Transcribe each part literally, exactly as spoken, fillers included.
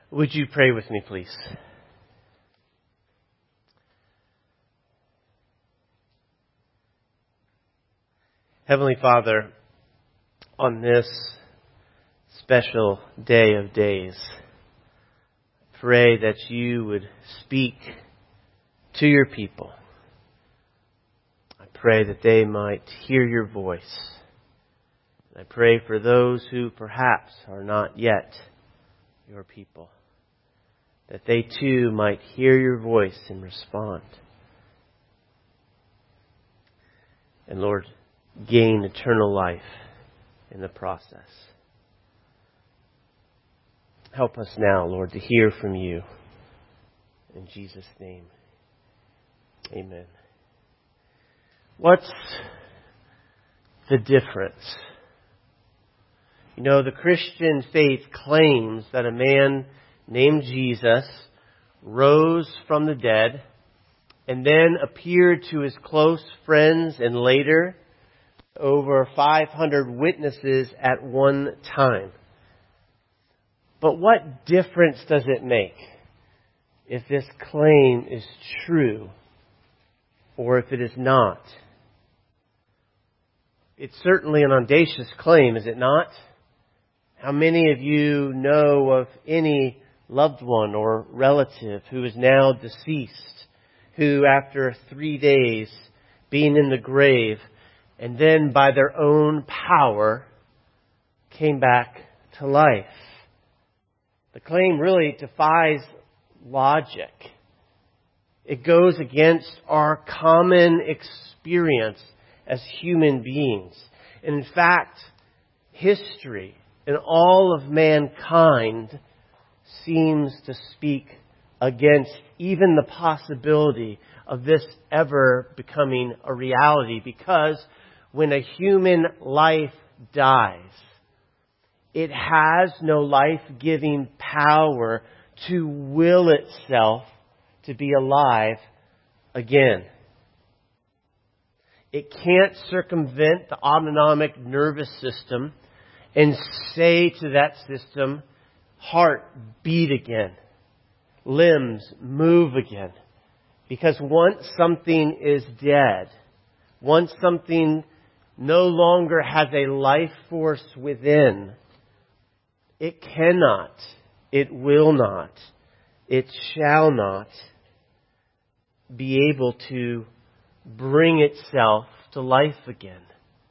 Would you pray with me, please? Heavenly Father, on this special day of days, I pray that you would speak to your people. I pray that they might hear your voice. I pray for those who perhaps are not yet your people, that they too might hear your voice and respond. And Lord, gain eternal life in the process. Help us now, Lord, to hear from you. In Jesus' name, amen. What's the difference? You know, the Christian faith claims that a man named Jesus rose from the dead and then appeared to his close friends and later over five hundred witnesses at one time. But what difference does it make if this claim is true or if it is not? It's certainly an audacious claim, is it not? How many of you know of any loved one or relative who is now deceased, who after three days being in the grave and then by their own power came back to life? The claim really defies logic. It goes against our common experience as human beings. And in fact, history and all of mankind seems to speak against even the possibility of this ever becoming a reality, because when a human life dies, it has no life-giving power to will itself to be alive again. It can't circumvent the autonomic nervous system and say to that system, heart, beat again. Limbs, move again. Because once something is dead, once something no longer has a life force within, it cannot, it will not, it shall not be able to bring itself to life again.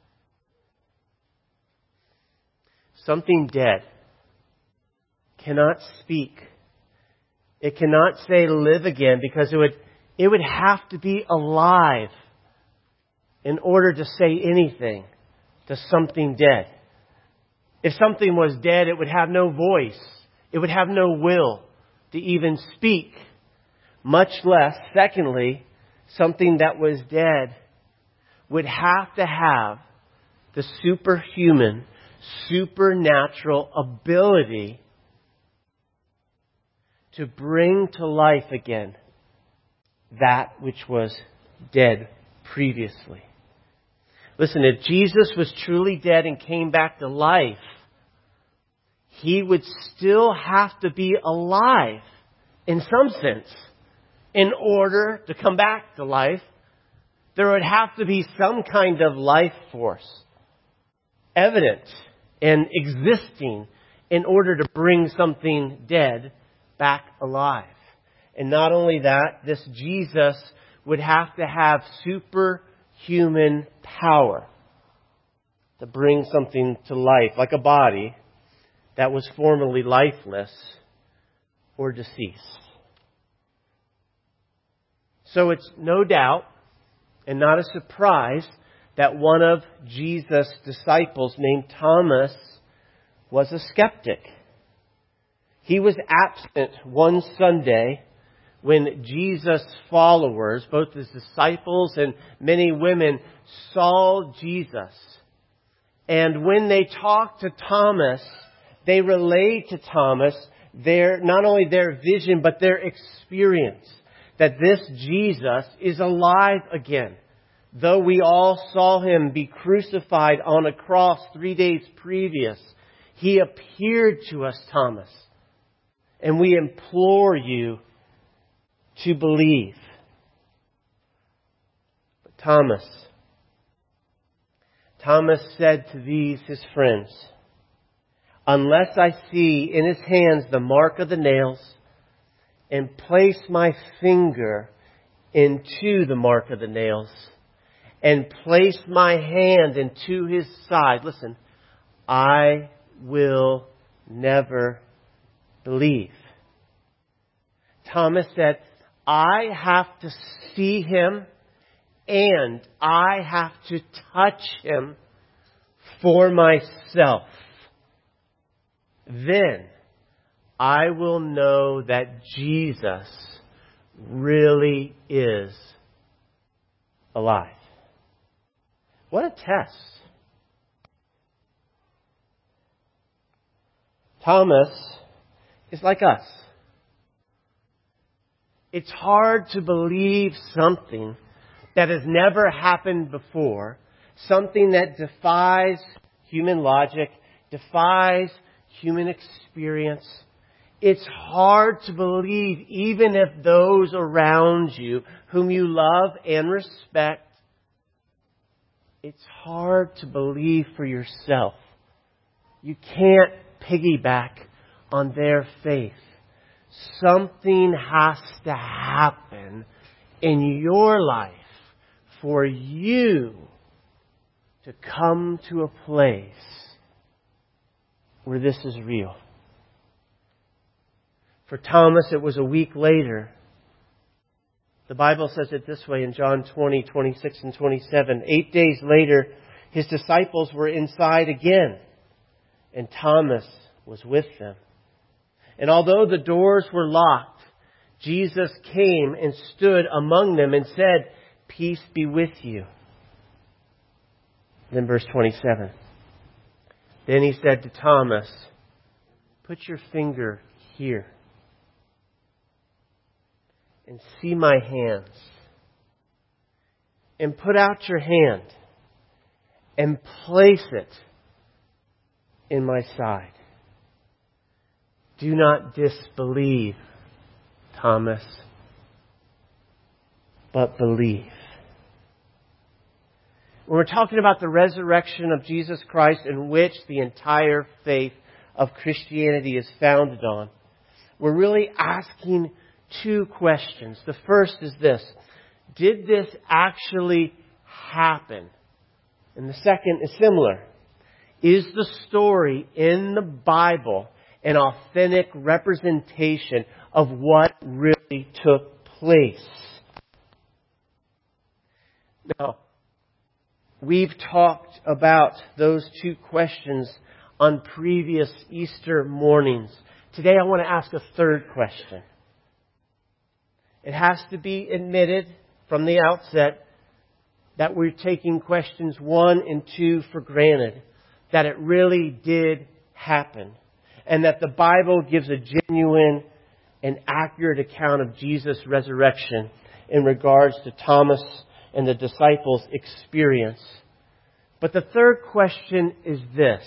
Something dead cannot speak. It cannot say live again, because it would, it would have to be alive in order to say anything to something dead. If something was dead, it would have no voice. It would have no will to even speak. Much less, secondly, something that was dead would have to have the superhuman, supernatural ability to bring to life again that which was dead previously. Listen, if Jesus was truly dead and came back to life, He would still have to be alive in some sense. In order to come back to life, there would have to be some kind of life force evident and existing in order to bring something dead back alive. And not only that, this Jesus would have to have superhuman power to bring something to life, like a body that was formerly lifeless or deceased. So it's no doubt and not a surprise that one of Jesus' disciples named Thomas was a skeptic. He was absent one Sunday when Jesus' followers, both his disciples and many women, saw Jesus. And when they talked to Thomas, they relayed to Thomas their, not only their vision, but their experience that this Jesus is alive again. Though we all saw Him be crucified on a cross three days previous, He appeared to us, Thomas. And we implore you to believe. But Thomas, Thomas said to these his friends, unless I see in his hands the mark of the nails, and place my finger into the mark of the nails, and place my hand into his side, listen, I will never believe. Thomas said, I have to see him and I have to touch him for myself. Then I will know that Jesus really is alive. What a test. Thomas is like us. It's hard to believe something that has never happened before, something that defies human logic, defies human experience. It's hard to believe even if those around you, whom you love and respect, it's hard to believe for yourself. You can't piggyback on their faith. Something has to happen in your life for you to come to a place where this is real. For Thomas, it was a week later. The Bible says it this way in John twenty, twenty-six and twenty-seven. Eight days later, his disciples were inside again, and Thomas was with them. And although the doors were locked, Jesus came and stood among them and said, "Peace be with you." Then verse twenty-seven. Then he said to Thomas, "Put your finger here and see my hands. And put out your hand and place it in my side. Do not disbelieve, Thomas, but believe." When we're talking about the resurrection of Jesus Christ, in which the entire faith of Christianity is founded on, we're really asking two questions. The first is this: did this actually happen? And the second is similar. Is the story in the Bible an authentic representation of what really took place? Now, we've talked about those two questions on previous Easter mornings. Today I want to ask a third question. It has to be admitted from the outset that we're taking questions one and two for granted, that it really did happen, and that the Bible gives a genuine and accurate account of Jesus' resurrection in regards to Thomas and the disciples' experience. But the third question is this: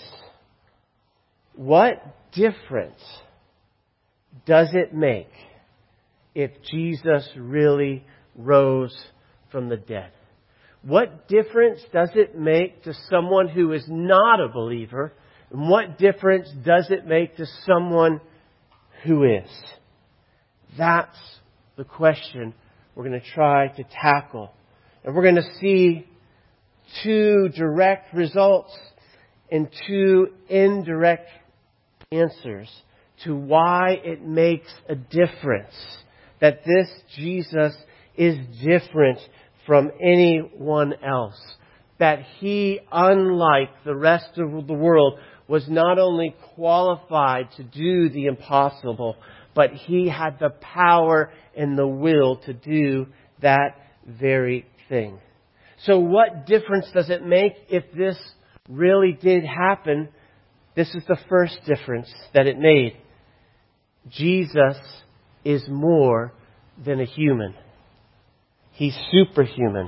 what difference does it make if Jesus really rose from the dead? What difference does it make to someone who is not a believer? And what difference does it make to someone who is? That's the question we're going to try to tackle. And we're going to see two direct results and two indirect answers to why it makes a difference that this Jesus is different from anyone else. That He, unlike the rest of the world, was not only qualified to do the impossible, but He had the power and the will to do that very thing. So what difference does it make if this really did happen? This is the first difference that it made. Jesus is more than a human. He's superhuman.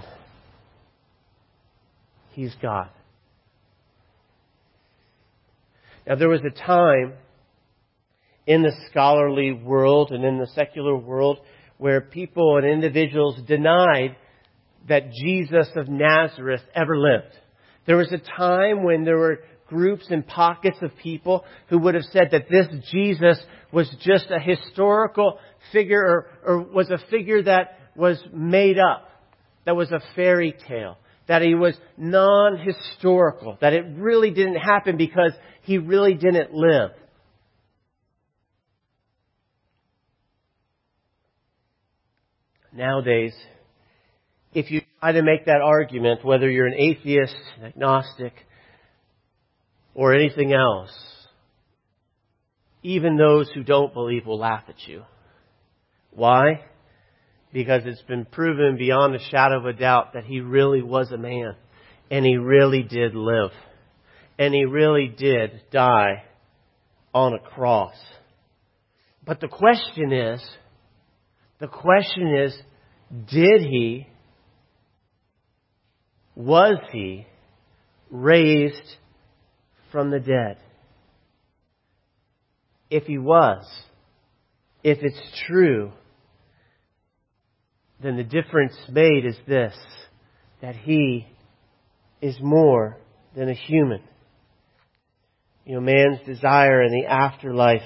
He's God. Now, there was a time in the scholarly world and in the secular world where people and individuals denied that Jesus of Nazareth ever lived. There was a time when there were groups and pockets of people who would have said that this Jesus was just a historical figure or, or was a figure that was made up, that was a fairy tale, that he was non-historical, that it really didn't happen because he really didn't live. Nowadays, if you try to make that argument, whether you're an atheist, agnostic, or anything else, even those who don't believe will laugh at you. Why? Because it's been proven beyond a shadow of a doubt that he really was a man. And he really did live. And he really did die on a cross. But the question is, the question is, did he, was he raised from the dead? If he was, if it's true, then the difference made is this, that he is more than a human. You know, man's desire in the afterlife.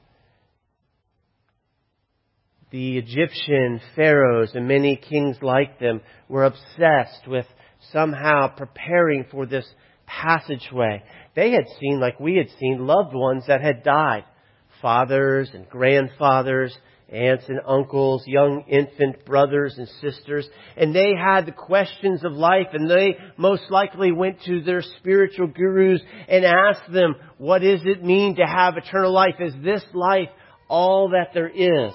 The Egyptian pharaohs and many kings like them were obsessed with somehow preparing for this passageway. They had seen, like we had seen, loved ones that had died. Fathers and grandfathers, aunts and uncles, young infant brothers and sisters. And they had the questions of life, and they most likely went to their spiritual gurus and asked them, what does it mean to have eternal life? Is this life all that there is?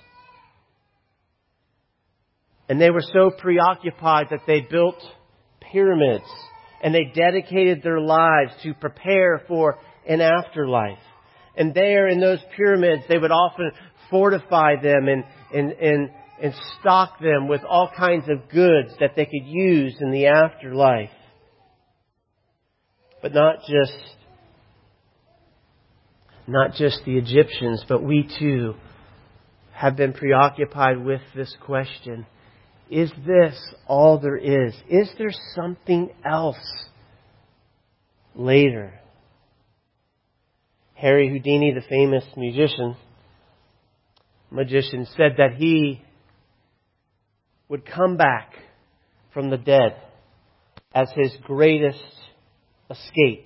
And they were so preoccupied that they built pyramids and they dedicated their lives to prepare for an afterlife. And there in those pyramids, they would often fortify them and, and, and, and stock them with all kinds of goods that they could use in the afterlife. But not just, not just the Egyptians, but we too have been preoccupied with this question. Is this all there is? Is there something else later? Harry Houdini, the famous musician, magician, said that he would come back from the dead as his greatest escape.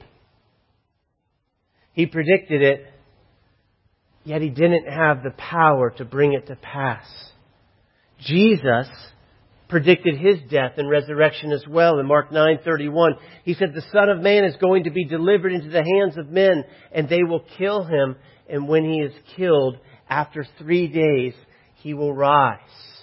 He predicted it, yet he didn't have the power to bring it to pass. Jesus predicted his death and resurrection as well. In Mark nine thirty-one, he said, the Son of Man is going to be delivered into the hands of men, and they will kill him. And when he is killed, after three days, he will rise.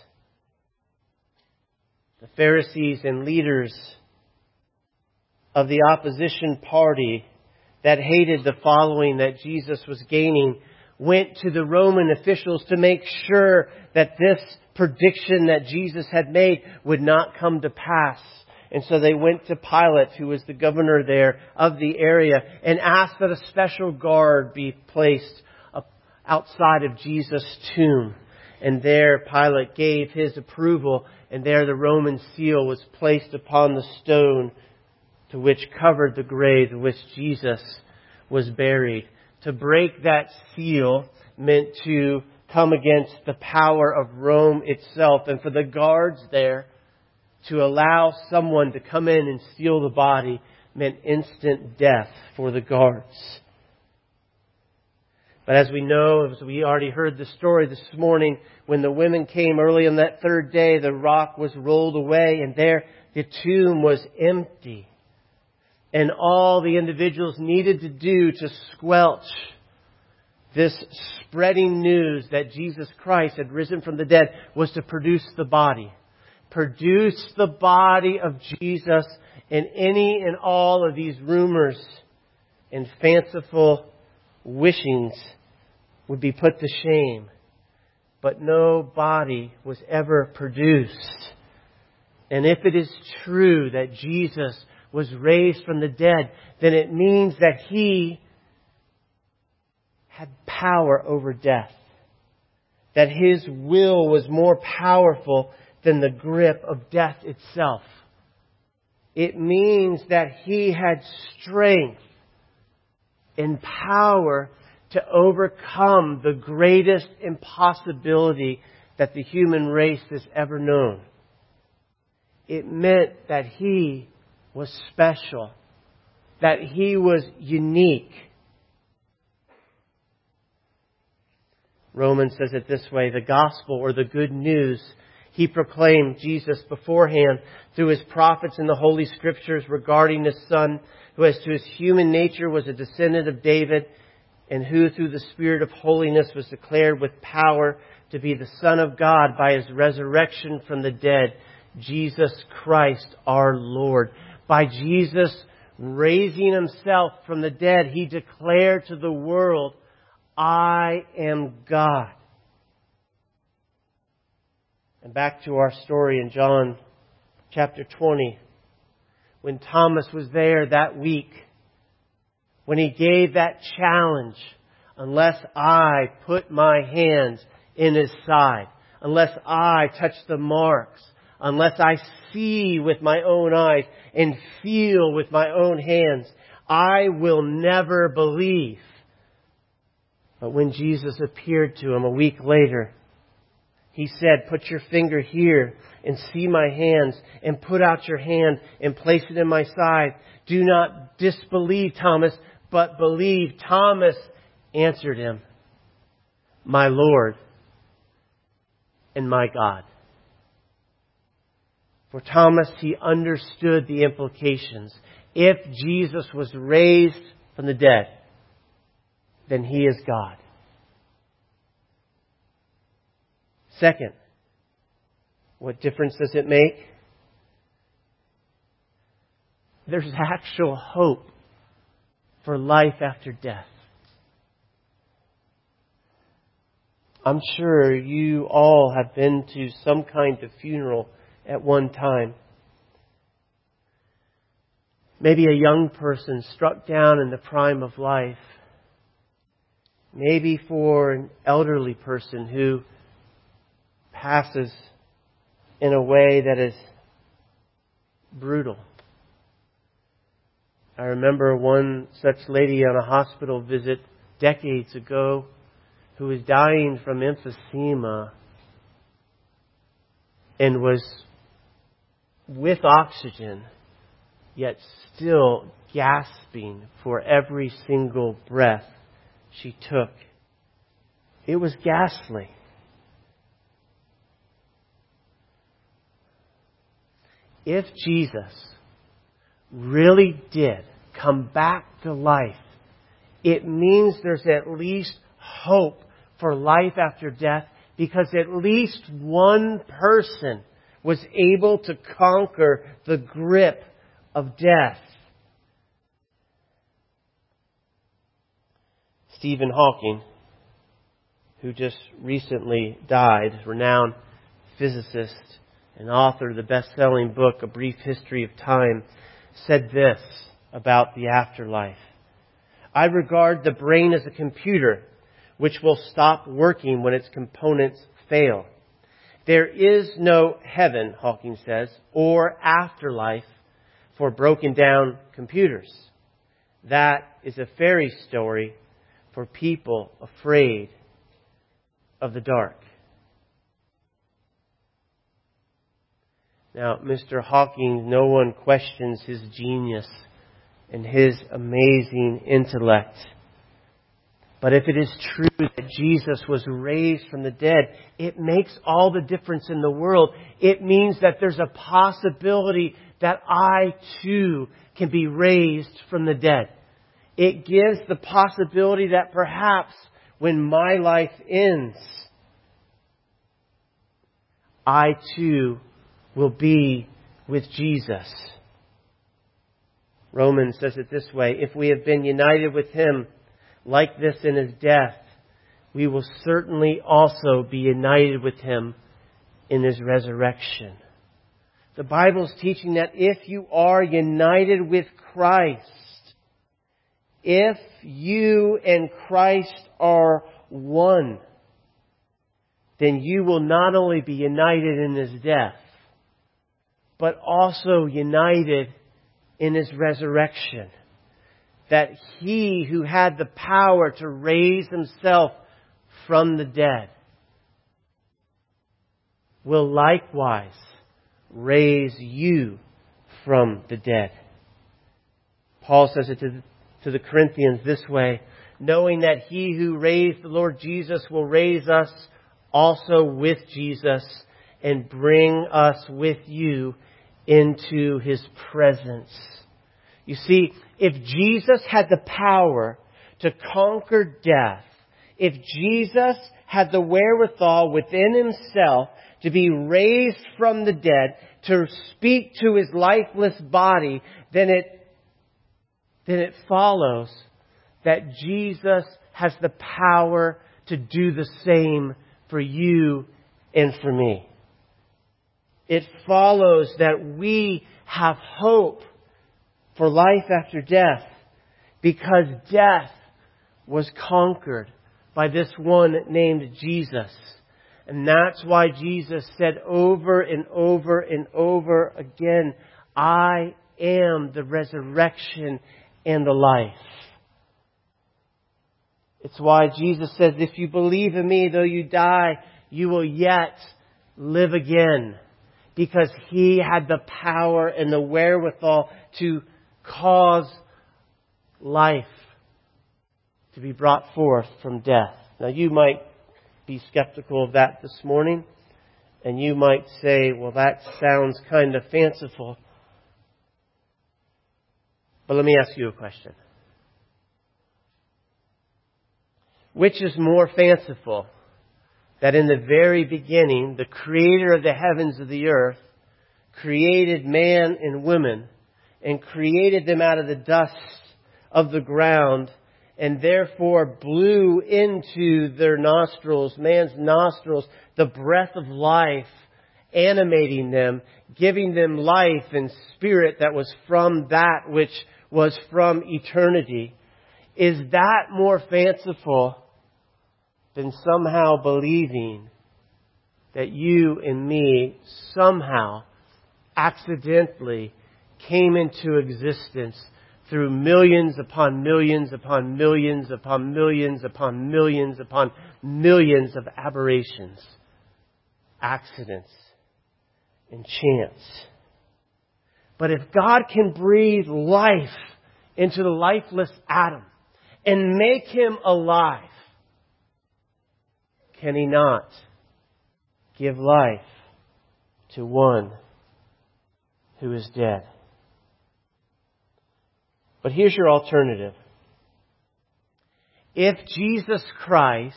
The Pharisees and leaders of the opposition party that hated the following that Jesus was gaining went to the Roman officials to make sure that this prediction that Jesus had made would not come to pass. And so they went to Pilate, who was the governor there of the area, and asked that a special guard be placed outside of Jesus' tomb. And there Pilate gave his approval, and there the Roman seal was placed upon the stone to which covered the grave in which Jesus was buried. To break that seal meant to come against the power of Rome itself, and for the guards there to allow someone to come in and steal the body meant instant death for the guards. But as we know, as we already heard the story this morning, when the women came early on that third day, the rock was rolled away, and there the tomb was empty. And all the individuals needed to do to squelch this spreading news that Jesus Christ had risen from the dead was to produce the body. Produce the body of Jesus, and any and all of these rumors and fanciful wishings would be put to shame. But no body was ever produced. And if it is true that Jesus was raised from the dead, then it means that He had power over death. That His will was more powerful than the grip of death itself. It means that He had strength and power to overcome the greatest impossibility that the human race has ever known. It meant that He was special, that He was unique. Romans says it this way, the gospel or the good news, He proclaimed Jesus beforehand through His prophets in the Holy Scriptures regarding His Son, who as to His human nature was a descendant of David, and who through the Spirit of holiness was declared with power to be the Son of God by His resurrection from the dead, Jesus Christ our Lord. By Jesus raising Himself from the dead, He declared to the world, I am God. And back to our story in John chapter twenty, when Thomas was there that week, when he gave that challenge, unless I put my hands in His side, unless I touch the marks, unless I see with my own eyes and feel with my own hands, I will never believe. But when Jesus appeared to him a week later, He said, put your finger here and see my hands, and put out your hand and place it in my side. Do not disbelieve, Thomas, but believe. Thomas answered Him, my Lord and my God. For Thomas, he understood the implications. If Jesus was raised from the dead, then He is God. Second, what difference does it make? There's actual hope for life after death. I'm sure you all have been to some kind of funeral at one time. Maybe a young person struck down in the prime of life. Maybe for an elderly person who passes in a way that is brutal. I remember one such lady on a hospital visit decades ago who was dying from emphysema and was with oxygen, yet still gasping for every single breath she took. It was ghastly. If Jesus really did come back to life, it means there's at least hope for life after death, because at least one person was able to conquer the grip of death. Stephen Hawking, who just recently died, renowned physicist and author of the best-selling book, A Brief History of Time, said this about the afterlife. I regard the brain as a computer which will stop working when its components fail. There is no heaven, Hawking says, or afterlife for broken down computers. That is a fairy story for people afraid of the dark. Now, Mister Hawking, no one questions his genius and his amazing intellect. But if it is true that Jesus was raised from the dead, it makes all the difference in the world. It means that there's a possibility that I too can be raised from the dead. It gives the possibility that perhaps when my life ends, I too will be with Jesus. Romans says it this way: if we have been united with Him like this in His death, we will certainly also be united with Him in His resurrection. The Bible's teaching that if you are united with Christ, if you and Christ are one, then you will not only be united in His death, but also united in His resurrection. That He who had the power to raise Himself from the dead will likewise raise you from the dead. Paul says it to the, to the Corinthians this way, knowing that He who raised the Lord Jesus will raise us also with Jesus and bring us with you into His presence. You see, if Jesus had the power to conquer death, if Jesus had the wherewithal within Himself to be raised from the dead, to speak to His lifeless body, then it, then it follows that Jesus has the power to do the same for you and for me. It follows that we have hope for life after death because death was conquered by this one named Jesus. And that's why Jesus said over and over and over again, I am the resurrection and the life. It's why Jesus says, if you believe in me, though you die, you will yet live again. Because He had the power and the wherewithal to cause life to be brought forth from death. Now you might be skeptical of that this morning, and you might say, well, that sounds kind of fanciful. But let me ask you a question. Which is more fanciful? That in the very beginning, the Creator of the heavens and the earth created man and woman and created them out of the dust of the ground and therefore blew into their nostrils, man's nostrils, the breath of life, animating them, giving them life and spirit that was from that which was from eternity. Is that more fanciful than somehow believing that you and me somehow accidentally came into existence through millions upon millions upon millions upon millions upon millions upon millions of aberrations, accidents, and chance? But if God can breathe life into the lifeless Adam and make him alive, can He not give life to one who is dead? But here's your alternative. If Jesus Christ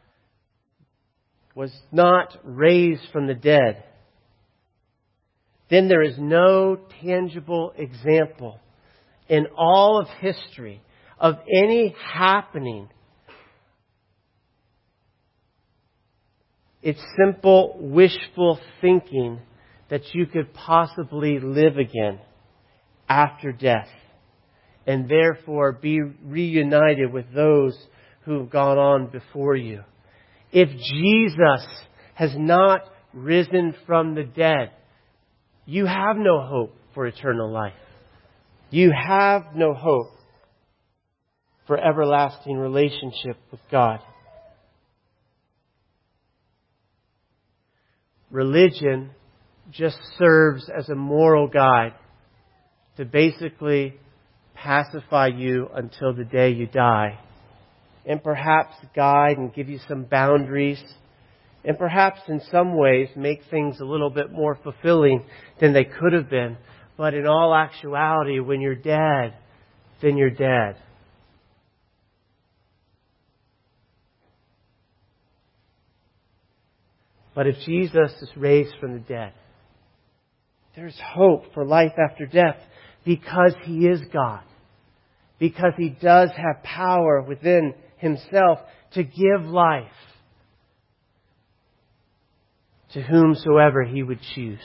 was not raised from the dead, then there is no tangible example in all of history of any happening. It's simple wishful thinking that you could possibly live again after death and therefore be reunited with those who have gone on before you. If Jesus has not risen from the dead, you have no hope for eternal life. You have no hope for everlasting relationship with God. Religion just serves as a moral guide to basically pacify you until the day you die. And perhaps guide and give you some boundaries. And perhaps in some ways make things a little bit more fulfilling than they could have been. But in all actuality, when you're dead, then you're dead. But if Jesus is raised from the dead, there's hope for life after death because He is God. Because He does have power within Himself to give life to whomsoever He would choose.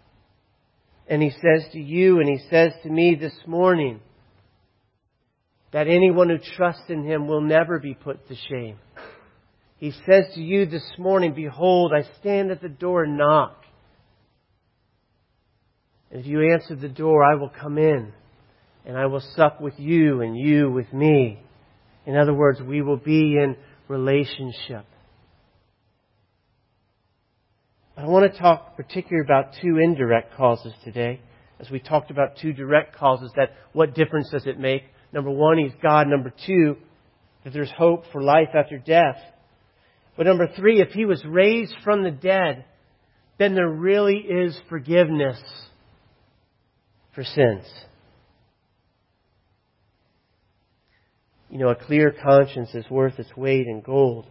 And He says to you and He says to me this morning, that anyone who trusts in Him will never be put to shame. He says to you this morning, behold, I stand at the door and knock. And if you answer the door, I will come in and I will sup with you and you with me. In other words, we will be in relationship. I want to talk particularly about two indirect causes today. As we talked about two direct causes, that what difference does it make? Number one, He's God. Number two, that there's hope for life after death. But number three, if He was raised from the dead, then there really is forgiveness for sins. You know, a clear conscience is worth its weight in gold.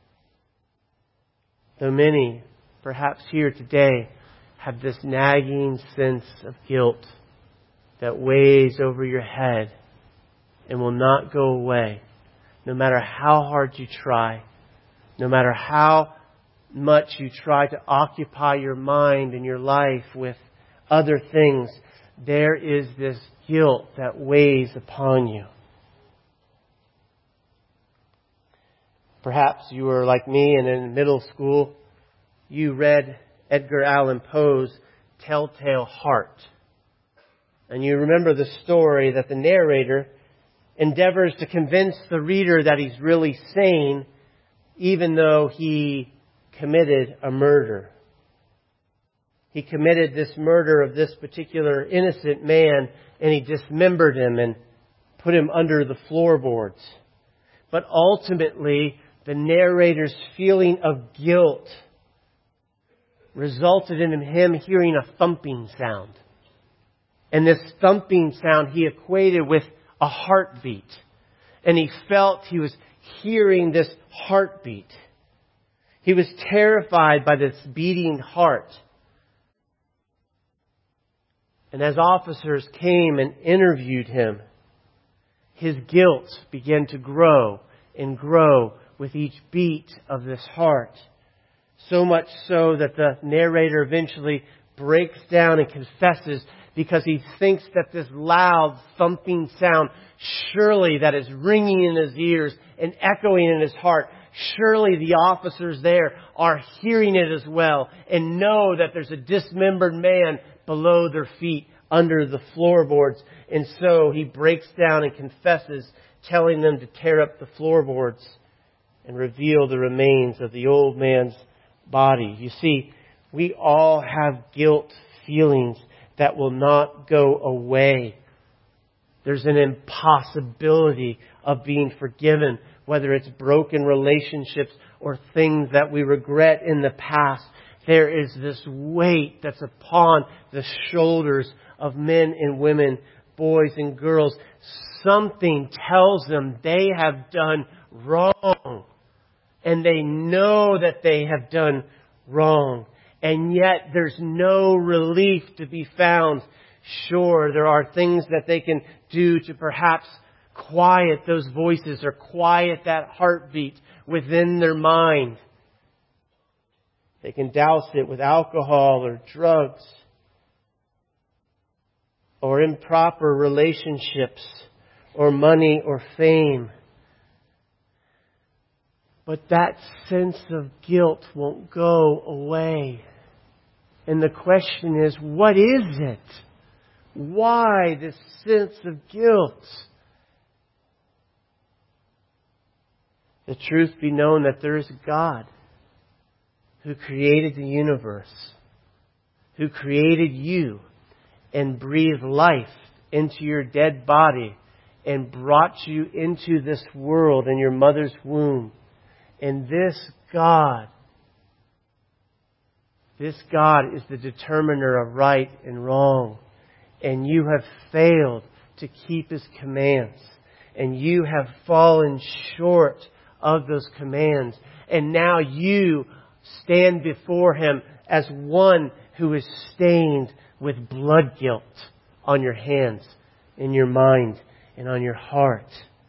Though many, perhaps here today, have this nagging sense of guilt that weighs over your head and will not go away, no matter how hard you try, no matter how much you try to occupy your mind and your life with other things, there is this guilt that weighs upon you. Perhaps you were like me and in middle school, you read Edgar Allan Poe's Telltale Heart. And you remember the story that the narrator endeavors to convince the reader that he's really sane, even though he committed a murder. He committed this murder of this particular innocent man, and he dismembered him and put him under the floorboards. But ultimately, the narrator's feeling of guilt resulted in him hearing a thumping sound. And this thumping sound he equated with a heartbeat. And he felt he was hearing this heartbeat. He was terrified by this beating heart. And as officers came and interviewed him, his guilt began to grow and grow with each beat of this heart. So much so that the narrator eventually breaks down and confesses because he thinks that this loud thumping sound, surely that is ringing in his ears and echoing in his heart, surely the officers there are hearing it as well and know that there's a dismembered man below their feet under the floorboards. And so he breaks down and confesses, telling them to tear up the floorboards and reveal the remains of the old man's body. You see, we all have guilt feelings that will not go away. There's an impossibility of being forgiven, whether it's broken relationships or things that we regret in the past. There is this weight that's upon the shoulders of men and women, boys and girls. Something tells them they have done wrong. And they know that they have done wrong. And yet there's no relief to be found. Sure, there are things that they can do to perhaps quiet those voices or quiet that heartbeat within their mind. They can douse it with alcohol or drugs or improper relationships or money or fame. But that sense of guilt won't go away. And the question is, what is it? Why this sense of guilt? The truth be known that there is a God who created the universe, who created you and breathed life into your dead body and brought you into this world in your mother's womb. And this God, this God is the determiner of right and wrong. And you have failed to keep His commands. And you have fallen short of those commands. And now you stand before Him as one who is stained with blood guilt on your hands, in your mind, and on your heart.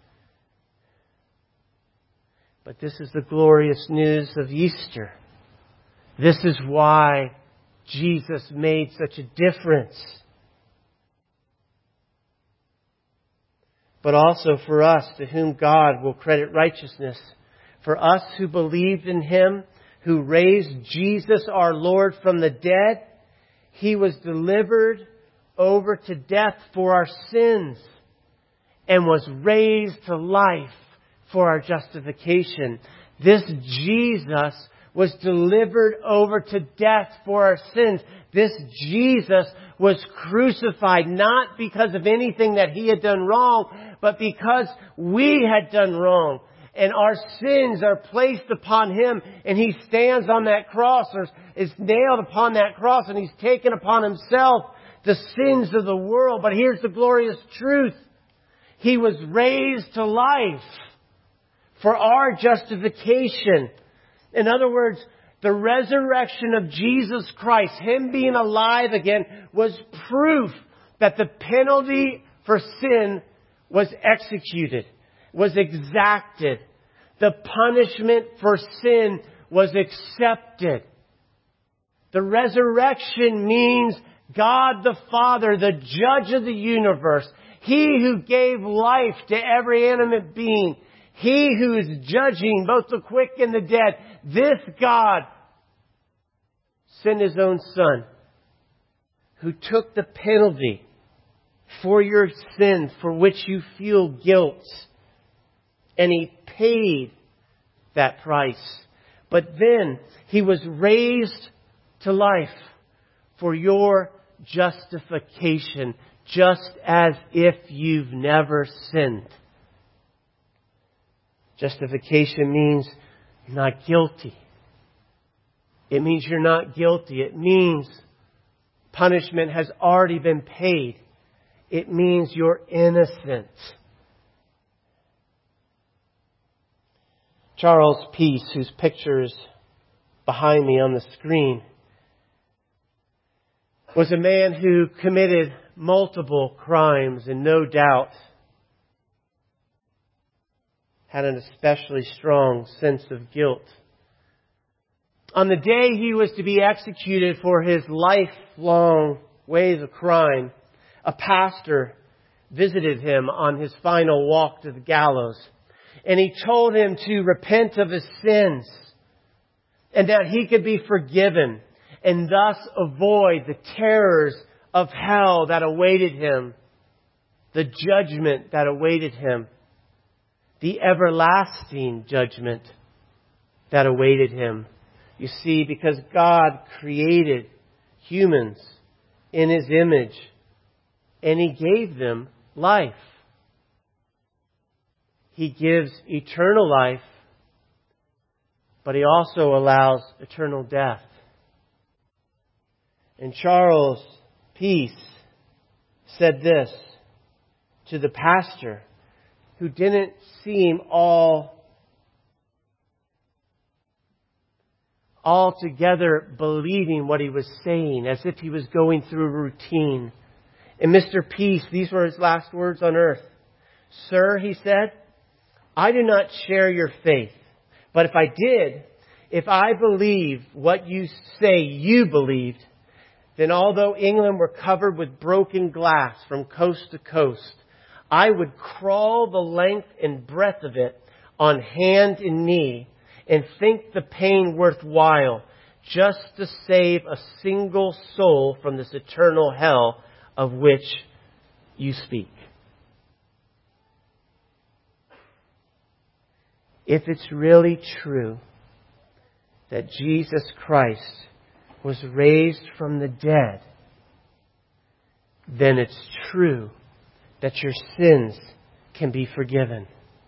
But this is the glorious news of Easter. This is why Jesus made such a difference. but also for us to whom God will credit righteousness. For us who believed in Him, who raised Jesus our Lord from the dead, He was delivered over to death for our sins and was raised to life for our justification. This Jesus was delivered over to death for our sins. This Jesus was crucified not because of anything that He had done wrong, but because we had done wrong. And our sins are placed upon Him, and He stands on that cross, or is nailed upon that cross, and He's taken upon Himself the sins of the world. But here's the glorious truth. He was raised to life for our justification. In other words, the resurrection of Jesus Christ, Him being alive again, was proof that the penalty for sin was executed, was exacted. The punishment for sin was accepted. The resurrection means God the Father, the judge of the universe, He who gave life to every animate being, He who is judging both the quick and the dead, this God sent His own Son, who took the penalty for your sins, for which you feel guilt. And He paid that price. But then He was raised to life for your justification, just as if you've never sinned. Justification means you're not guilty. It means you're not guilty. It means punishment has already been paid. It means you're innocent. Charles Peace, whose picture is behind me on the screen, was a man who committed multiple crimes and no doubt had an especially strong sense of guilt. On the day he was to be executed for his lifelong ways of crime, a pastor visited him on his final walk to the gallows. And he told him to repent of his sins and that he could be forgiven and thus avoid the terrors of hell that awaited him, the judgment that awaited him, the everlasting judgment that awaited him. You see, because God created humans in His image and He gave them life. He gives eternal life, but He also allows eternal death. And Charles Peace said this to the pastor, who didn't seem all altogether believing what he was saying, as if he was going through a routine. And Mister Peace, these were his last words on earth. "Sir," he said, "I do not share your faith. But if I did, if I believe what you say you believed, then although England were covered with broken glass from coast to coast, I would crawl the length and breadth of it on hand and knee and think the pain worthwhile just to save a single soul from this eternal hell of which you speak." If it's really true that Jesus Christ was raised from the dead, then it's true that your sins can be forgiven.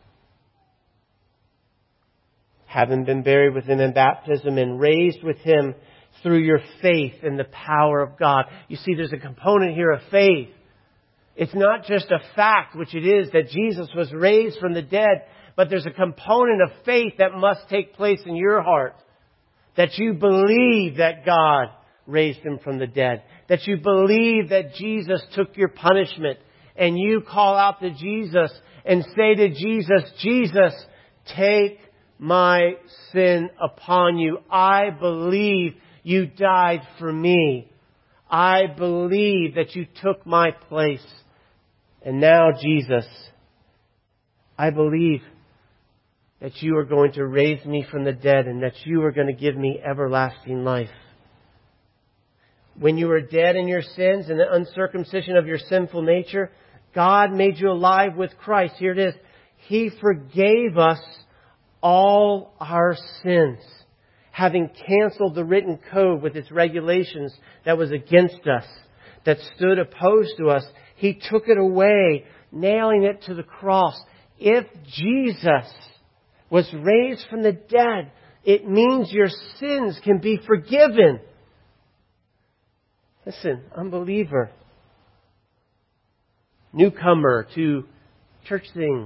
Having been buried with Him in baptism and raised with Him through your faith in the power of God. You see, there's a component here of faith. It's not just a fact, which it is, that Jesus was raised from the dead, but there's a component of faith that must take place in your heart. That you believe that God raised Him from the dead. That you believe that Jesus took your punishment. And you call out to Jesus and say to Jesus, "Jesus, take my sin upon you. I believe you died for me. I believe that you took my place. And now, Jesus, I believe that you are going to raise me from the dead and that you are going to give me everlasting life. When you were dead in your sins and the uncircumcision of your sinful nature, God made you alive with Christ. Here it is. He forgave us all our sins, having canceled the written code with its regulations that was against us, that stood opposed to us. He took it away, nailing it to the cross. If Jesus was raised from the dead, it means your sins can be forgiven. Listen, unbeliever, newcomer to church things.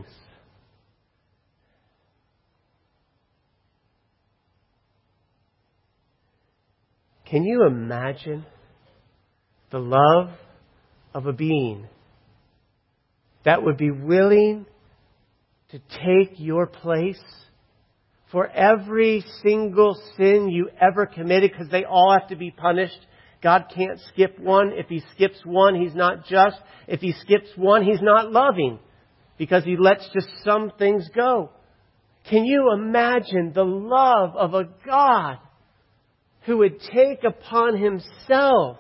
Can you imagine the love of a being that would be willing to take your place for every single sin you ever committed, because they all have to be punished? God can't skip one. If He skips one, He's not just. If He skips one, He's not loving, because He lets just some things go. Can you imagine the love of a God who would take upon Himself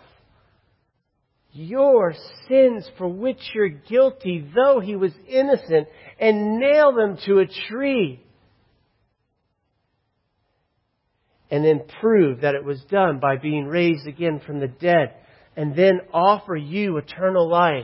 your sins for which you're guilty, though He was innocent, and nail them to a tree, and then prove that it was done by being raised again from the dead, and then offer you eternal life?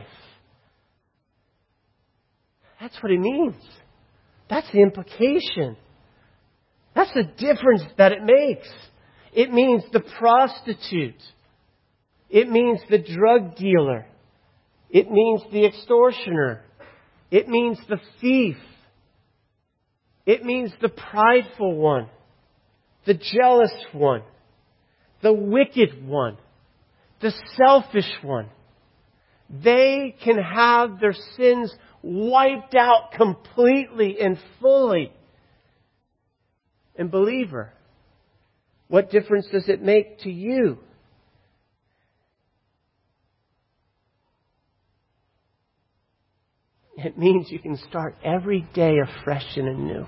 That's what it means. That's the implication. That's the difference that it makes. It means the prostitute. It means the drug dealer. It means the extortioner. It means the thief. It means the prideful one, the jealous one, the wicked one, the selfish one. They can have their sins wiped out completely and fully. And believer, what difference does it make to you? It means you can start every day afresh and anew.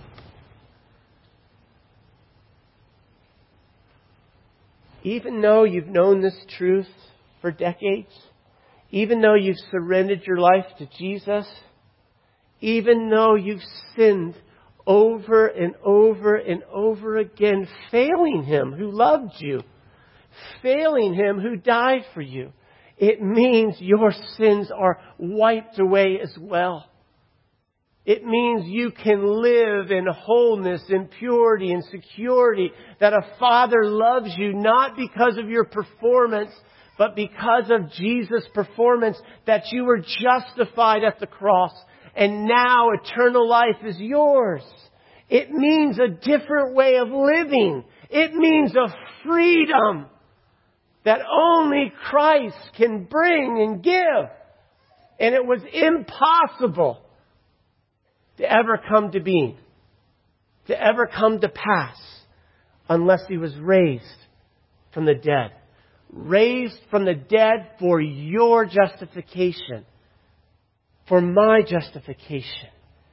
Even though you've known this truth for decades, even though you've surrendered your life to Jesus, even though you've sinned over and over and over again, failing Him who loved you, failing Him who died for you, it means your sins are wiped away as well. It means you can live in wholeness, in purity, in security, that a Father loves you not because of your performance, but because of Jesus' performance, that you were justified at the cross, and now eternal life is yours. It means a different way of living. It means a freedom that only Christ can bring and give. And it was impossible to ever come to being, to ever come to pass, unless He was raised from the dead. Raised from the dead for your justification, for my justification.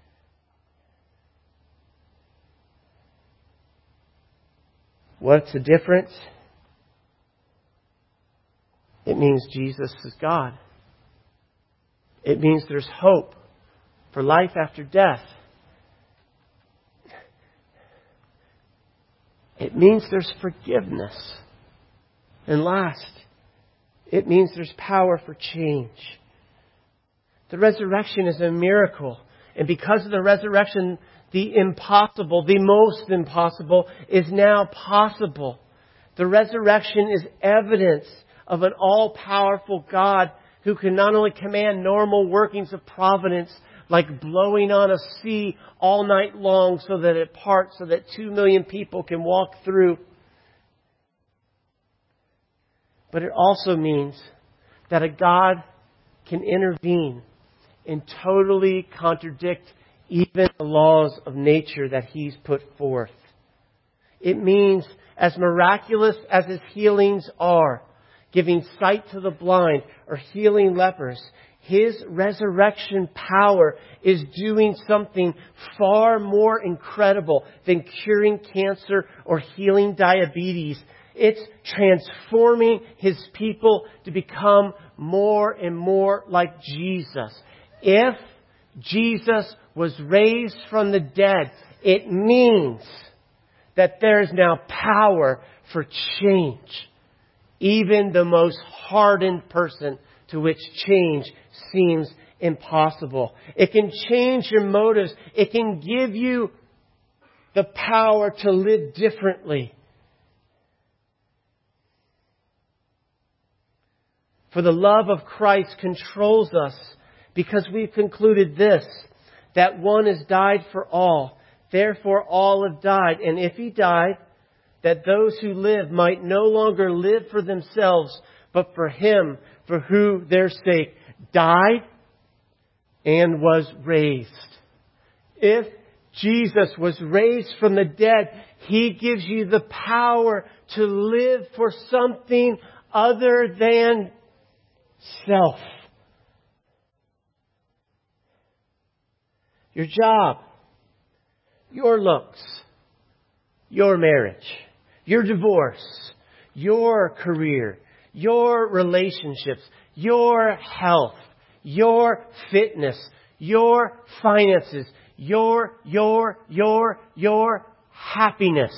What's the difference? It means Jesus is God. It means there's hope for life after death. It means there's forgiveness. And last, it means there's power for change. The resurrection is a miracle. And because of the resurrection, the impossible, the most impossible, is now possible. The resurrection is evidence of an all-powerful God who can not only command normal workings of providence, like blowing on a sea all night long so that it parts, so that two million people can walk through. But it also means that a God can intervene and totally contradict even the laws of nature that He's put forth. It means, as miraculous as His healings are, giving sight to the blind or healing lepers, His resurrection power is doing something far more incredible than curing cancer or healing diabetes. It's transforming His people to become more and more like Jesus. If Jesus was raised from the dead, it means that there is now power for change. Even the most hardened person to which change seems impossible. It can change your motives. It can give you the power to live differently. For the love of Christ controls us because we've concluded this, that one has died for all. Therefore all have died. And if He died, that those who live might no longer live for themselves, but for Him, for who their sake died and was raised. If Jesus was raised from the dead, He gives you the power to live for something other than self. Your job, your looks, your marriage, your divorce, your career, your relationships, your health, your fitness, your finances, your, your, your, your happiness.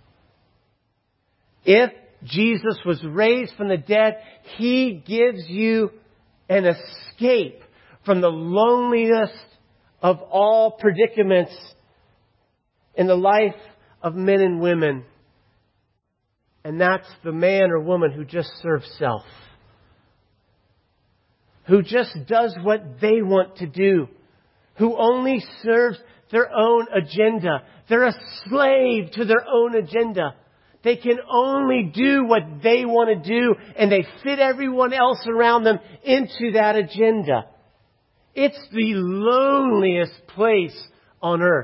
If Jesus was raised from the dead, He gives you an escape from the loneliness of all predicaments in the life of men and women. And that's the man or woman who just serves self. Who just does what they want to do. Who only serves their own agenda. They're a slave to their own agenda. They can only do what they want to do, and they fit everyone else around them into that agenda. It's the loneliest place on earth.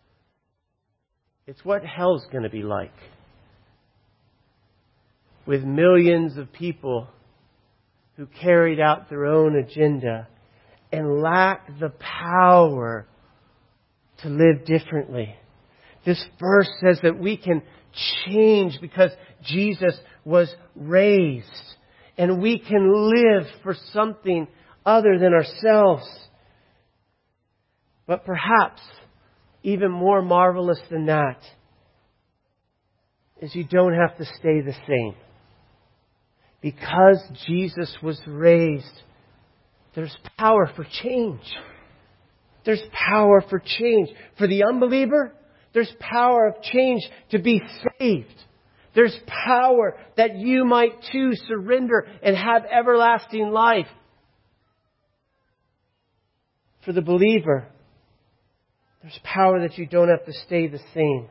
It's what hell's going to be like. With millions of people who carried out their own agenda and lack the power to live differently. This verse says that we can change because Jesus was raised. And we can live for something other than ourselves. But perhaps even more marvelous than that is you don't have to stay the same. Because Jesus was raised, there's power for change. There's power for change. For the unbeliever, there's power of change to be saved. There's power that you might too surrender and have everlasting life. For the believer, there's power that you don't have to stay the same.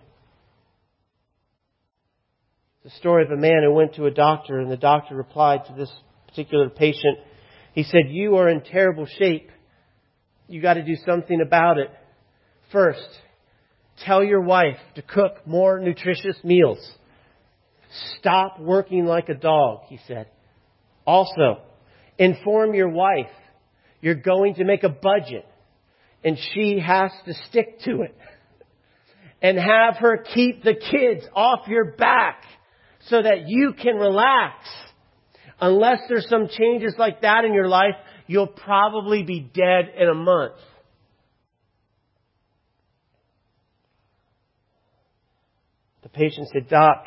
It's the story of a man who went to a doctor, and the doctor replied to this particular patient. He said, "You are in terrible shape. You got to do something about it. First, tell your wife to cook more nutritious meals. Stop working like a dog," he said. "Also, inform your wife you're going to make a budget and she has to stick to it. And have her keep the kids off your back so that you can relax. Unless there's some changes like that in your life, you'll probably be dead in a month." The patient said, "Doc,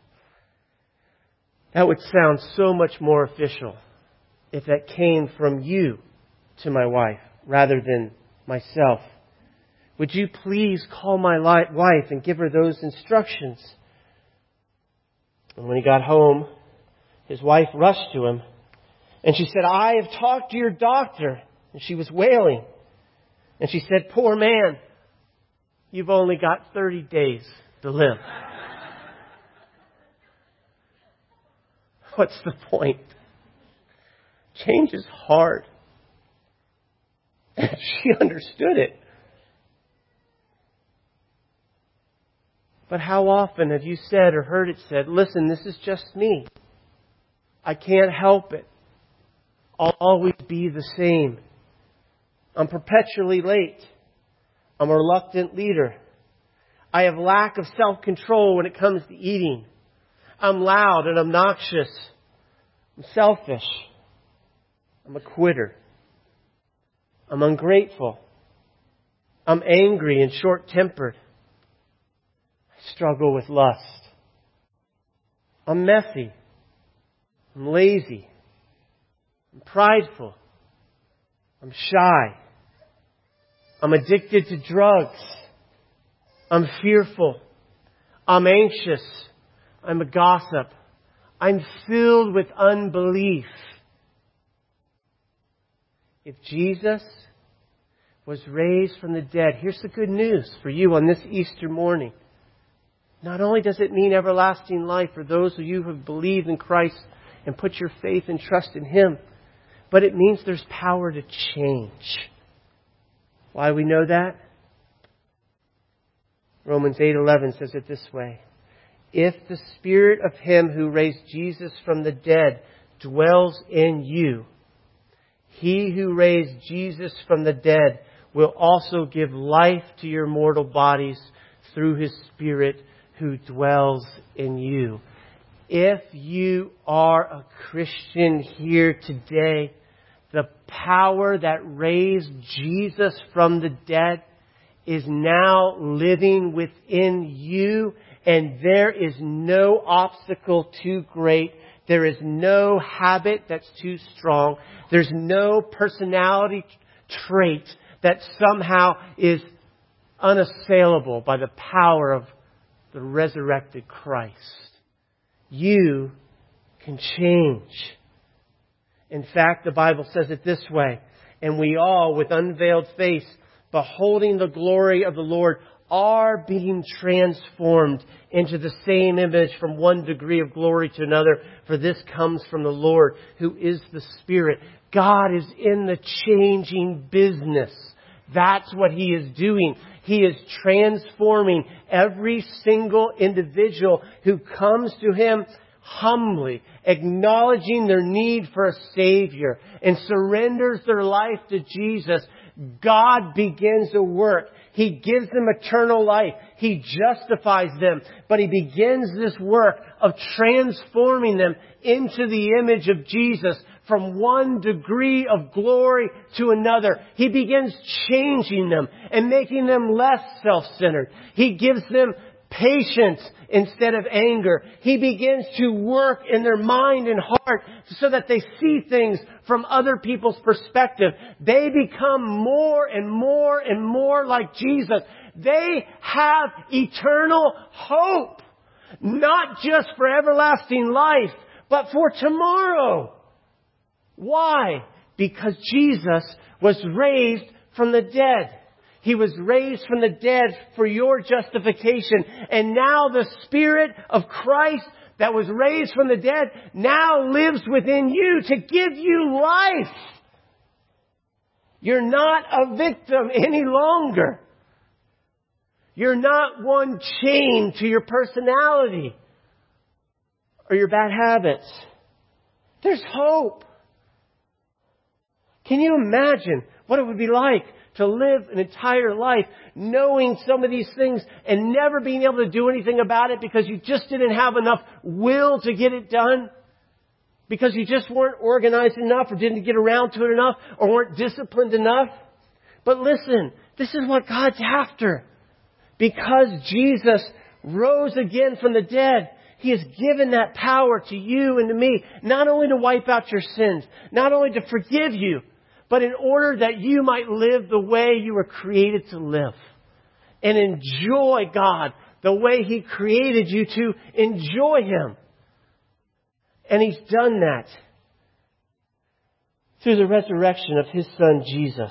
that would sound so much more official if that came from you to my wife rather than myself. Would you please call my wife and give her those instructions?" And when he got home, his wife rushed to him and she said, "I have talked to your doctor." And she was wailing. And she said, "Poor man, you've only got thirty days to live." What's the point? Change is hard. And she understood it. But how often have you said or heard it said, "Listen, this is just me. I can't help it. I'll always be the same. I'm perpetually late. I'm a reluctant leader. I have lack of self-control when it comes to eating. I'm loud and obnoxious. I'm selfish. I'm a quitter. I'm ungrateful. I'm angry and short-tempered. I struggle with lust. I'm messy. I'm lazy. I'm prideful. I'm shy. I'm addicted to drugs. I'm fearful. I'm anxious. I'm a gossip. I'm filled with unbelief. If Jesus was raised from the dead, here's the good news for you on this Easter morning. Not only does it mean everlasting life for those of you who have believed in Christ and put your faith and trust in Him, but it means there's power to change. Why we know that? Romans eight eleven says it this way. If the Spirit of Him who raised Jesus from the dead dwells in you, He who raised Jesus from the dead will also give life to your mortal bodies through His Spirit who dwells in you. If you are a Christian here today, the power that raised Jesus from the dead is now living within you, and there is no obstacle too great. There is no habit that's too strong. There's no personality trait that somehow is unassailable by the power of the resurrected Christ. You can change. In fact, the Bible says it this way, and we all, with unveiled face, beholding the glory of the Lord, are being transformed into the same image from one degree of glory to another. For this comes from the Lord, who is the Spirit. God is in the changing business. That's what He is doing. He is transforming every single individual who comes to Him humbly, acknowledging their need for a Savior, and surrenders their life to Jesus. God begins a work. He gives them eternal life. He justifies them. But He begins this work of transforming them into the image of Jesus from one degree of glory to another. He begins changing them and making them less self-centered. He gives them patience instead of anger. He begins to work in their mind and heart so that they see things from other people's perspective. They become more and more and more like Jesus. They have eternal hope. Not just for everlasting life, but for tomorrow. Why? Because Jesus was raised from the dead. He was raised from the dead for your justification. And now the Spirit of Christ that was raised from the dead now lives within you to give you life. You're not a victim any longer. You're not one chained to your personality or your bad habits. There's hope. Can you imagine what it would be like to live an entire life knowing some of these things and never being able to do anything about it because you just didn't have enough will to get it done? Because you just weren't organized enough or didn't get around to it enough or weren't disciplined enough? But listen, this is what God's after. Because Jesus rose again from the dead, He has given that power to you and to me, not only to wipe out your sins, not only to forgive you, but in order that you might live the way you were created to live and enjoy God the way He created you to enjoy Him. And He's done that through the resurrection of His Son, Jesus.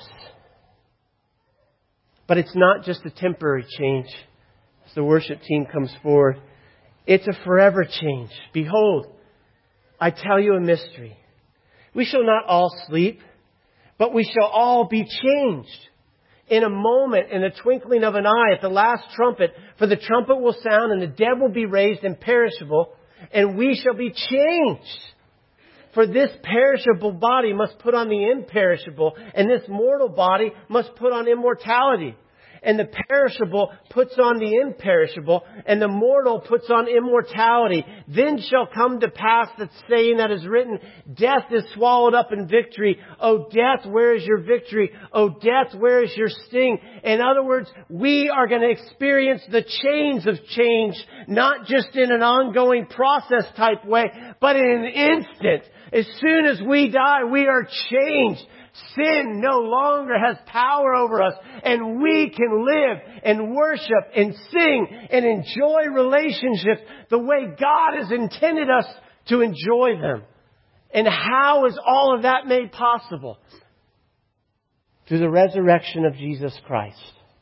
But it's not just a temporary change. As the worship team comes forward, it's a forever change. Behold, I tell you a mystery. We shall not all sleep, but we shall all be changed in a moment, in the twinkling of an eye, at the last trumpet. For the trumpet will sound, and the dead will be raised imperishable, and we shall be changed. For this perishable body must put on the imperishable, and this mortal body must put on immortality. And the perishable puts on the imperishable, and the mortal puts on immortality. Then shall come to pass that saying that is written, death is swallowed up in victory. O death, where is your victory? O death, where is your sting? In other words, we are going to experience the chains of change, not just in an ongoing process type way, but in an instant. As soon as we die, we are changed. Sin no longer has power over us, and we can live and worship and sing and enjoy relationships the way God has intended us to enjoy them. And how is all of that made possible? Through the resurrection of Jesus Christ.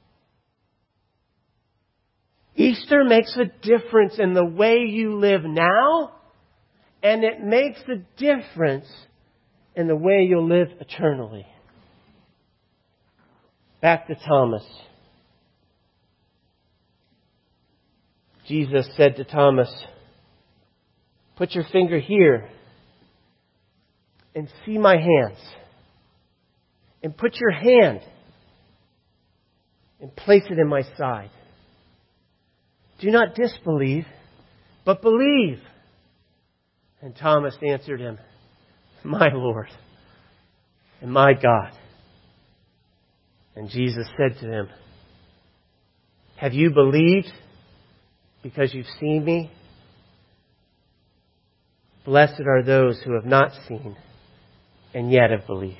Easter makes a difference in the way you live now, and it makes a difference in the way you'll live eternally. Back to Thomas. Jesus said to Thomas, put your finger here and see my hands. And put your hand and place it in my side. Do not disbelieve, but believe. And Thomas answered him, my Lord and my God. And Jesus said to him, have you believed because you've seen me? Blessed are those who have not seen and yet have believed.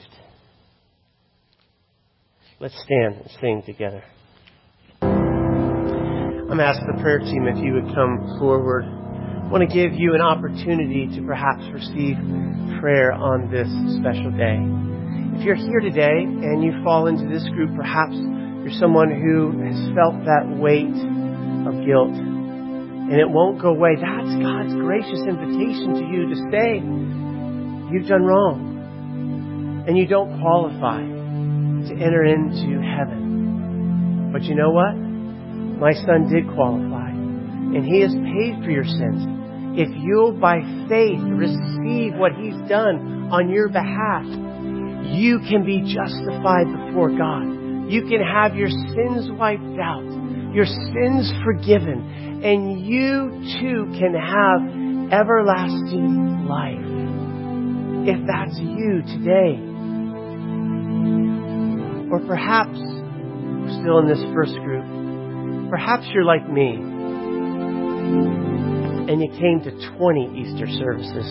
Let's stand and sing together. I'm asking the prayer team if you would come forward. I want to give you an opportunity to perhaps receive prayer on this special day. If you're here today and you fall into this group, perhaps you're someone who has felt that weight of guilt and it won't go away. That's God's gracious invitation to you to say, you've done wrong and you don't qualify to enter into heaven. But you know what? My Son did qualify, and He has paid for your sins. If you'll by faith receive what He's done on your behalf, you can be justified before God. You can have your sins wiped out, your sins forgiven, and you too can have everlasting life. If that's you today, or perhaps we're still in this first group, perhaps you're like me, and you came to twenty Easter services.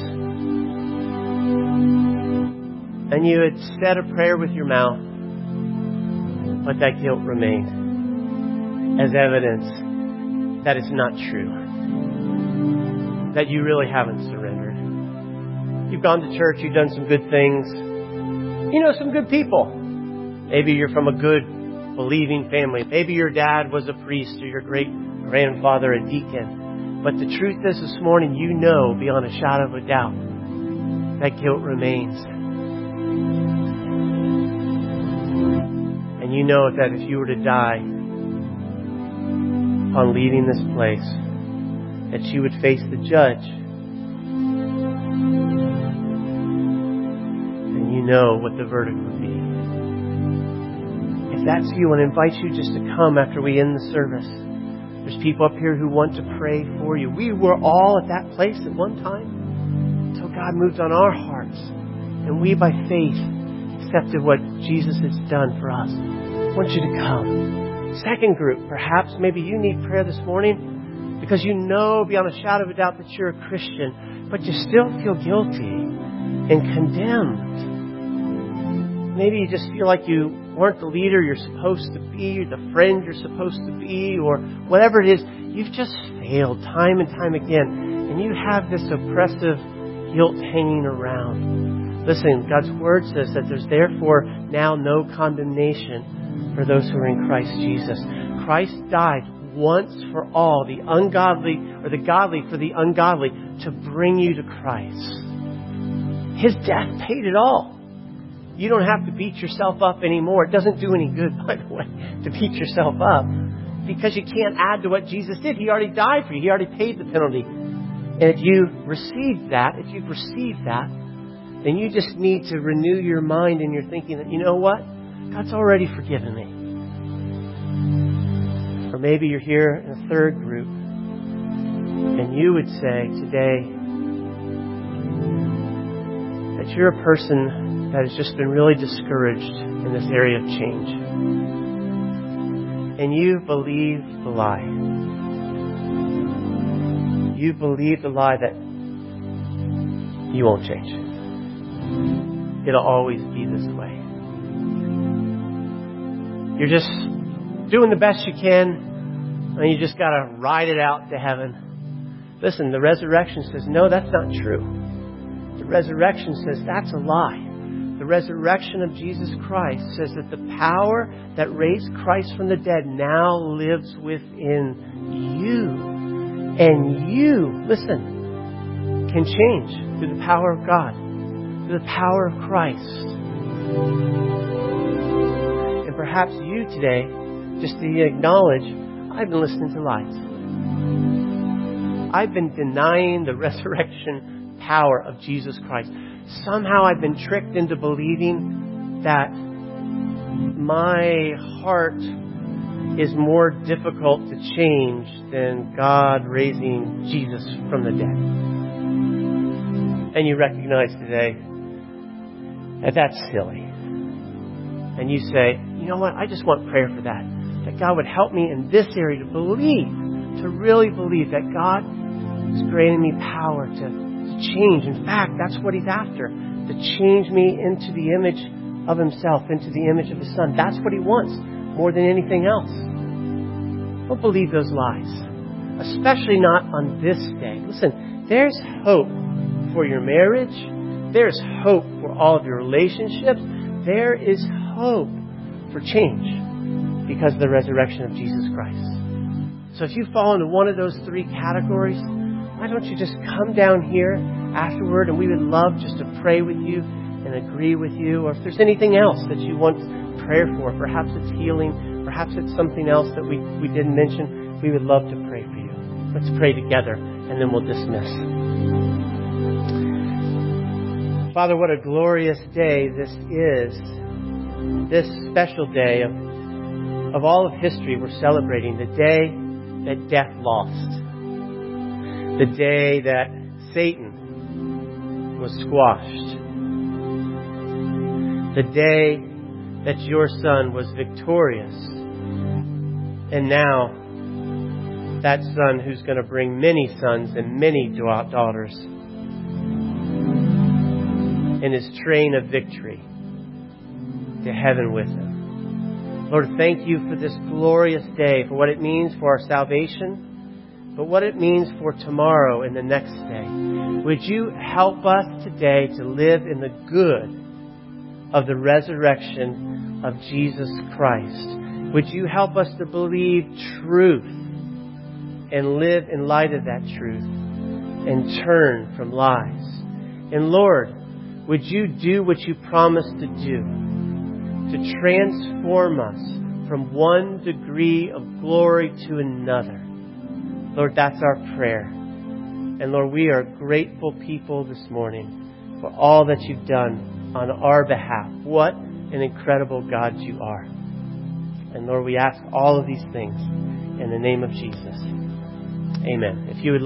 And you had said a prayer with your mouth, but that guilt remained as evidence that it's not true. That you really haven't surrendered. You've gone to church, you've done some good things. You know some good people. Maybe you're from a good, believing family. Maybe your dad was a priest or your great-grandfather a deacon. But the truth is this morning, you know beyond a shadow of a doubt that guilt remains. And you know that if you were to die upon leaving this place, that you would face the judge. And you know what the verdict would be. If that's you, I invite you just to come after we end the service. There's people up here who want to pray for you. We were all at that place at one time until God moved on our hearts. And we, by faith, accepted what Jesus has done for us. I want you to come. Second group, perhaps maybe you need prayer this morning because you know beyond a shadow of a doubt that you're a Christian, but you still feel guilty and condemned. Maybe you just feel like you weren't the leader you're supposed to be, or the friend you're supposed to be, or whatever it is. You've just failed time and time again, and you have this oppressive guilt hanging around. Listen, God's Word says that there's therefore now no condemnation for those who are in Christ Jesus. Christ died once for all, the ungodly, or the godly for the ungodly, to bring you to Christ. His death paid it all. You don't have to beat yourself up anymore. It doesn't do any good, by the way, to beat yourself up, because you can't add to what Jesus did. He already died for you. He already paid the penalty. And if you received that, if you've received that, then you just need to renew your mind and your thinking that, you know what? God's already forgiven me. Or maybe you're here in a third group and you would say today that you're a person that has just been really discouraged in this area of change. And you believe the lie. You believe the lie that you won't change. It'll always be this way. You're just doing the best you can, and you just got to ride it out to heaven. Listen, the resurrection says, no, that's not true. The resurrection says that's a lie. The resurrection of Jesus Christ says that the power that raised Christ from the dead now lives within you. And you, listen, can change through the power of God, through the power of Christ. And perhaps you today just to acknowledge, I've been listening to lies. I've been denying the resurrection power of Jesus Christ. Somehow I've been tricked into believing that my heart is more difficult to change than God raising Jesus from the dead. And you recognize today that that's silly. And you say, you know what? I just want prayer for that. That God would help me in this area to believe, to really believe that God is granting me power to, to change. In fact, that's what He's after. To change me into the image of Himself, into the image of His Son. That's what He wants more than anything else. Don't believe those lies. Especially not on this day. Listen, there's hope for your marriage. There's hope for all of your relationships. There is hope for change because of the resurrection of Jesus Christ. So if you fall into one of those three categories, why don't you just come down here afterward, and we would love just to pray with you and agree with you. Or if there's anything else that you want prayer for, perhaps it's healing, perhaps it's something else that we, we didn't mention, we would love to pray for you. Let's pray together, and then we'll dismiss. Father, what a glorious day this is. This special day of, of all of history we're celebrating. The day that death lost. The day that Satan was squashed. The day that your Son was victorious. And now, that Son who's going to bring many sons and many daughters in His train of victory to heaven with Him. Lord, thank you for this glorious day, for what it means for our salvation, but what it means for tomorrow and the next day. Would you help us today to live in the good of the resurrection of Jesus Christ? Would you help us to believe truth and live in light of that truth and turn from lies? And Lord, would you do what you promised to do, to transform us from one degree of glory to another? Lord, that's our prayer. And Lord, we are grateful people this morning for all that you've done on our behalf. What an incredible God you are. And Lord, we ask all of these things in the name of Jesus. Amen. If you would